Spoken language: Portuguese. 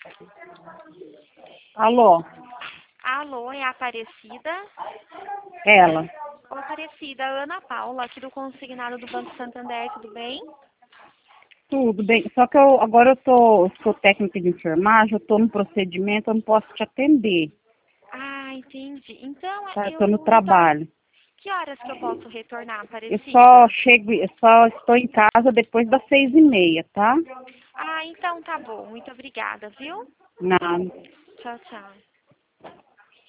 Alô? Alô, é a Aparecida? Ela. Ô, Aparecida, Ana Paula, aqui do consignado do Banco Santander, tudo bem? Tudo bem. Só que agora sou técnica de enfermagem, eu tô no procedimento, eu não posso te atender. Ah, entendi. Então, Tá? Eu tô no trabalho. que horas que eu posso retornar, Eu só Aparecida? estou em casa depois das 6:30, tá? Ah, então tá bom. Muito obrigada, viu? Nada. Tchau, tchau.